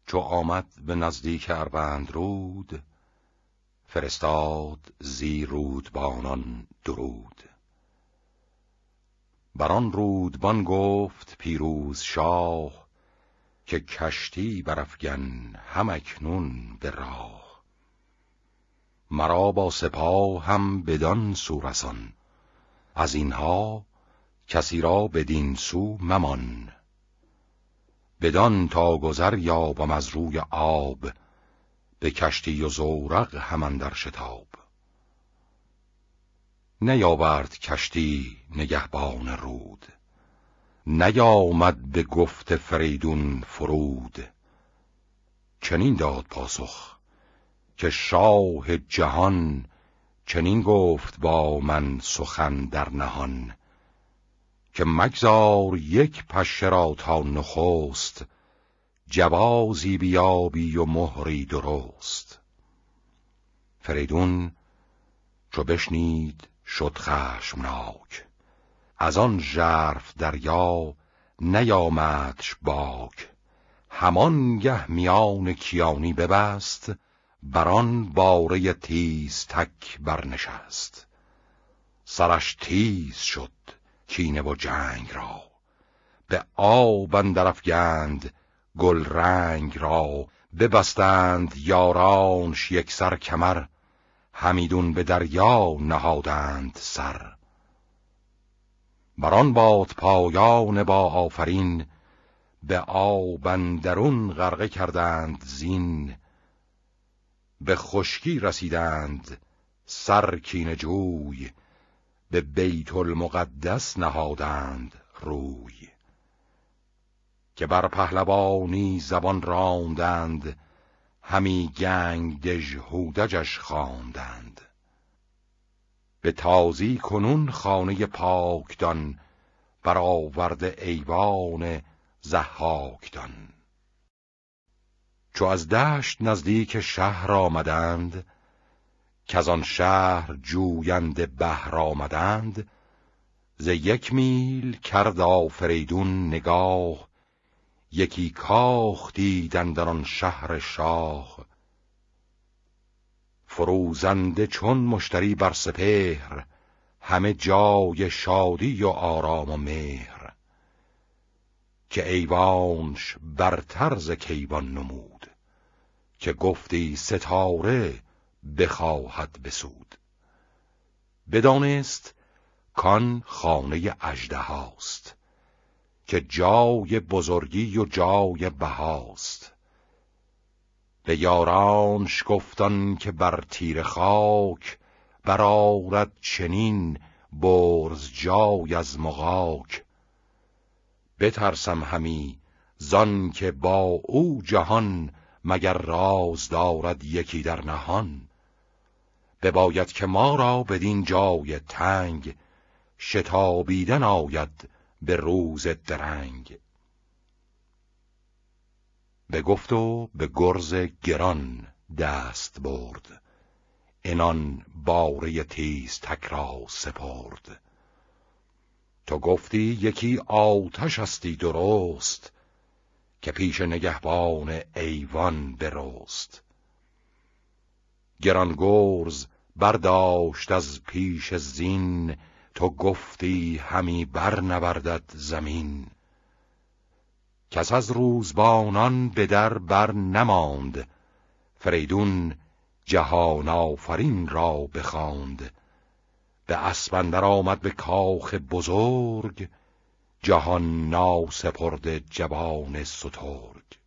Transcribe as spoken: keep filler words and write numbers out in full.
چو آمد به نزدیک اربند رود، فرستاد زی رودبانان درود. بران رودبان گفت پیروز شاه، که کشتی برافگن هم اکنون به راه. مرا با سپاه هم بدان سو رسان، از اینها کسی را بدین سو ممان. بدان تا گذر یابم از روی آب، به کشتی و زورق هم اندر شتاب. نیاورد کشتی نگهبان رود، نیامد به گفت فریدون فرود. چنین داد پاسخ که شاه جهان، چنین گفت با من سخن در نهان. که مگذار یک پشه را تا نخست، جوازی بیابی و مهری درست. فریدون چو بشنید شد خشمناک، از آن ژرف دریا نیامدش باک. همانگه میان کیانی ببست، بران باره تیز تک برنشست. سرش تیز شد کینه و جنگ را، به آب اندر افگند گل رنگ را. ببستند یارانش یک سر کمر، همیدون به دریا نهادند سر. بران باد پایان با آفرین، به آب اندرون غرقه کردند زین. به خشکی رسیدند سر کینه جوی، به بیت المقدس نهادند روی. که بر پهلوانی زبان راندند، همی گنگ دژ هودجش خواندند. به تازی کنون خانه پاکدان، برآورده ایوان ضحاکدان. چو از دشت نزدیک شهر آمدند، کز آن شهر جوینده بحر آمدند. ز یک میل کرد آفریدون نگاه، یکی کاخ دید اندر آن شهر شاه. فروزنده چون مشتری بر سپهر، همه جای شادی و آرام و مهر. که ایوانش برتر ز کیوان نمود، که گفتی ستاره بخواهد بسود. بدانست کان خانه اژدهاست، که جای بزرگی و جای بهاست. به یارانش گفتن که بر تیر خاک، برآرد چنین برز جای از مغاک. بترسم همی زان که با او جهان، مگر راز دارد یکی در نهان. بباید که ما را بدین جای تنگ، شتابیدن آید به روز درنگ. به گفت و به گرز گران دست برد، انان باره تیز تک را سپرد. تو گفتی یکی آتش استی درست، که پیش نگهبان ایوان برست. گران گرز برداشت از پیش زین، تو گفتی همی بر نوردد زمین. کس از روزبانان به در بر نماند، فریدون جهان آفرین را بخواند. به اسپ اندر آمد به کاخ بزرگ، جهان ناسپرده جوان سترگ.